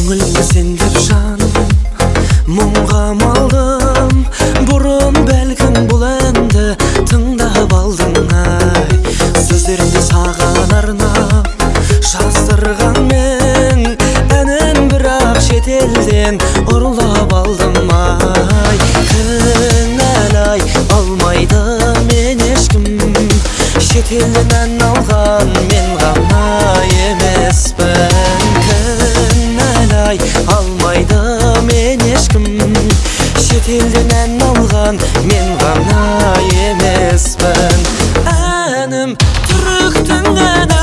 Көңіліңді сендеп жаным, мұңға малдым. Бұрын бәлкім бұл әнді тыңдап алдың ай. Сөздерімді саған арнап жаздырған мен, әнін бірақ шетелден ұрлап алдым ай. Кінәлай алмайды мен ешкім, шетелден ән алған мен ғана емеспін. Кінәлай алмайды мен ешкім, шетелден ән алған мен ғана емеспін. Әнім түріктің әні,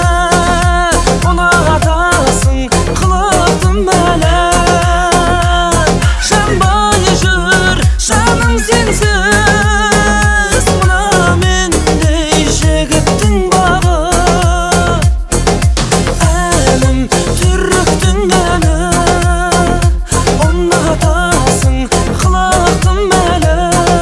ұнатасың қылықтым әлі. Жанбай жүр жаным сенсіз, мына мендей жігіттің бағы. Әнім түріктің әні, ұнатасың қылықтым әлі.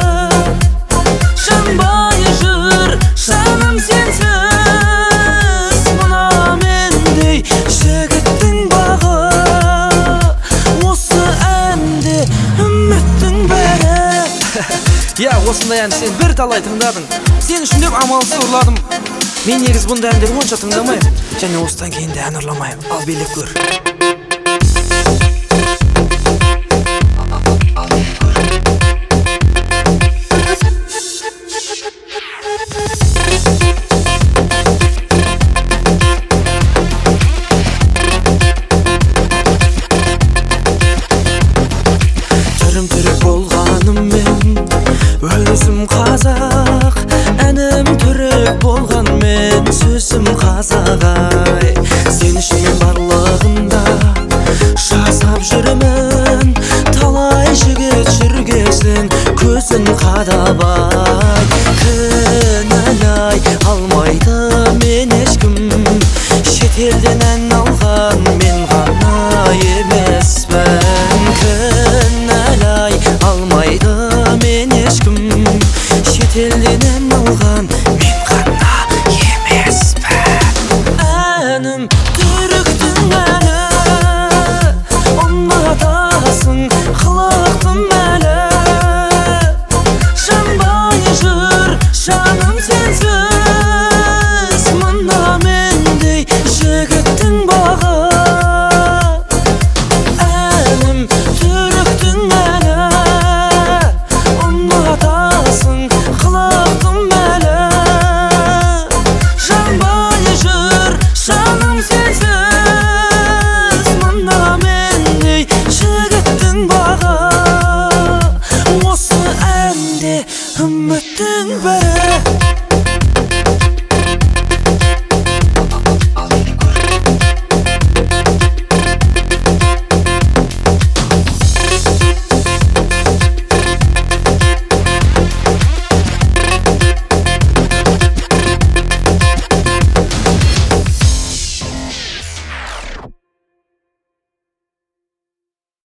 Жанбай жүр жаным сенсіз, мына мендей жігіттің бағы. Осы әнде үміттің бәрі. Я, осындай ән сен бір талай тыңдадың. Сен үшін деп амалсыз ұрладым. Мен негіз бұндай әндер онша тыңдамайым, және осыдан кейін де ән ұрламайым. Ал билеп көр. Түрім түрік болғаныммен өзім қазақ, әнім түрік болғанмен сөзім қазақ ай. Сен үшін мен барлығында жасап жүрмін, талай жігіт жүргесін көзін қадап ай. Кінәлай алмайды мен ешкім, шетелден ән алған мен ғана емеспін. Кінәлай алмайды мен ешкім, шетелден ән алған мен ғана емеспін. Әнім түріктің әні, ұнатасың қылықтым әлі. Жанбай жүр жаным сенсіз, мына мендей жігіттің бағы. Әнім түріктің әні, ұнатасың қылықтым әлі. Жанбай жүр жаным сенсіз, мына мендей жігіттің бағы. Осы әнде үміттің бәрі.